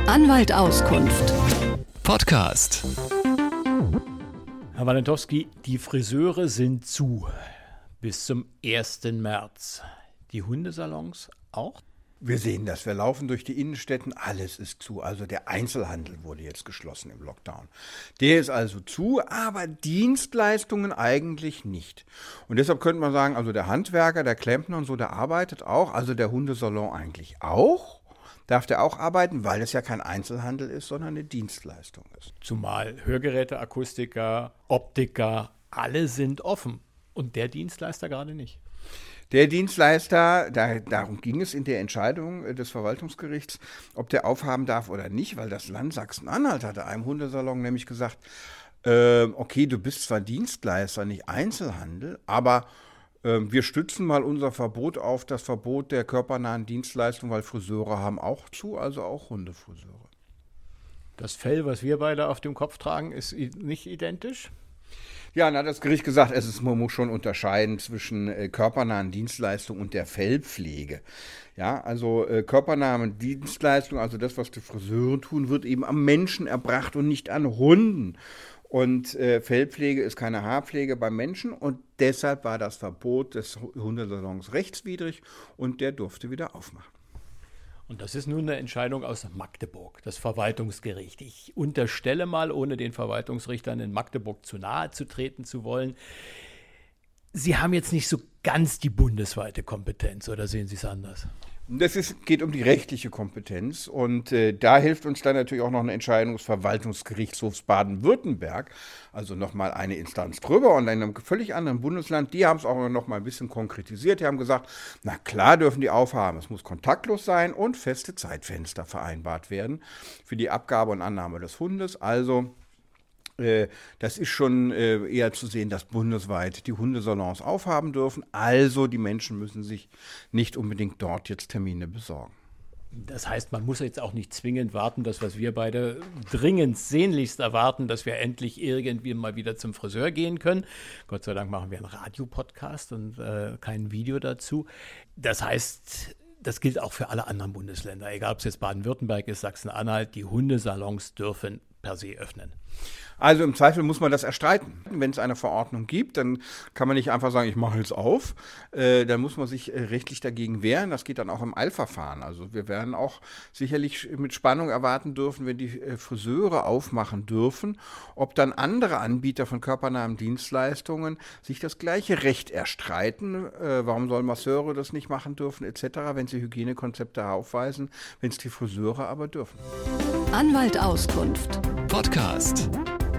Anwalt Auskunft. Podcast. Herr Walentowski, die Friseure sind zu bis zum 1. März. Die Hundesalons auch? Wir sehen das. Wir laufen durch die Innenstädten, alles ist zu. Also der Einzelhandel wurde jetzt geschlossen im Lockdown. Der ist also zu, aber Dienstleistungen eigentlich nicht. Und deshalb könnte man sagen, also der Handwerker, der Klempner und so, der arbeitet auch. Also der Hundesalon eigentlich auch. Darf der auch arbeiten, weil es ja kein Einzelhandel ist, sondern eine Dienstleistung ist. Zumal Hörgeräte, Akustiker, Optiker, alle sind offen. Und der Dienstleister gerade nicht. Der Dienstleister, darum ging es in der Entscheidung des Verwaltungsgerichts, ob der aufhaben darf oder nicht, weil das Land Sachsen-Anhalt hatte einem Hundesalon nämlich gesagt, okay, du bist zwar Dienstleister, nicht Einzelhandel, aber wir stützen mal unser Verbot auf das Verbot der körpernahen Dienstleistung, weil Friseure haben auch zu, also auch Hundefriseure. Das Fell, was wir beide auf dem Kopf tragen, ist nicht identisch? Ja, dann hat das Gericht gesagt, man muss schon unterscheiden zwischen körpernahen Dienstleistungen und der Fellpflege. Ja, also körpernahe Dienstleistung, also das, was die Friseure tun, wird eben am Menschen erbracht und nicht an Hunden. Und Fellpflege ist keine Haarpflege beim Menschen und deshalb war das Verbot des Hundesalons rechtswidrig und der durfte wieder aufmachen. Und das ist nun eine Entscheidung aus Magdeburg, das Verwaltungsgericht. Ich unterstelle mal, ohne den Verwaltungsrichtern in Magdeburg zu nahe zu treten zu wollen, Sie haben jetzt nicht so ganz die bundesweite Kompetenz, oder sehen Sie es anders? Geht um die rechtliche Kompetenz und da hilft uns dann natürlich auch noch eine Entscheidung des Verwaltungsgerichtshofs Baden-Württemberg, also nochmal eine Instanz drüber und in einem völlig anderen Bundesland. Die haben es auch noch mal ein bisschen konkretisiert. Die haben gesagt, na klar dürfen die aufhaben, es muss kontaktlos sein und feste Zeitfenster vereinbart werden für die Abgabe und Annahme des Hundes. Also das ist schon eher zu sehen, dass bundesweit die Hundesalons aufhaben dürfen. Also die Menschen müssen sich nicht unbedingt dort jetzt Termine besorgen. Das heißt, man muss jetzt auch nicht zwingend warten, das, was wir beide dringend sehnlichst erwarten, dass wir endlich irgendwie mal wieder zum Friseur gehen können. Gott sei Dank machen wir einen Radiopodcast und kein Video dazu. Das heißt, das gilt auch für alle anderen Bundesländer. Egal, ob es jetzt Baden-Württemberg ist, Sachsen-Anhalt, die Hundesalons dürfen per se öffnen. Also im Zweifel muss man das erstreiten. Wenn es eine Verordnung gibt, dann kann man nicht einfach sagen, ich mache jetzt auf. Dann muss man sich rechtlich dagegen wehren. Das geht dann auch im Eilverfahren. Also wir werden auch sicherlich mit Spannung erwarten dürfen, wenn die Friseure aufmachen dürfen, ob dann andere Anbieter von körpernahen Dienstleistungen sich das gleiche Recht erstreiten. Warum sollen Masseure das nicht machen dürfen etc., wenn sie Hygienekonzepte aufweisen, wenn es die Friseure aber dürfen. Anwalt Auskunft. Podcast.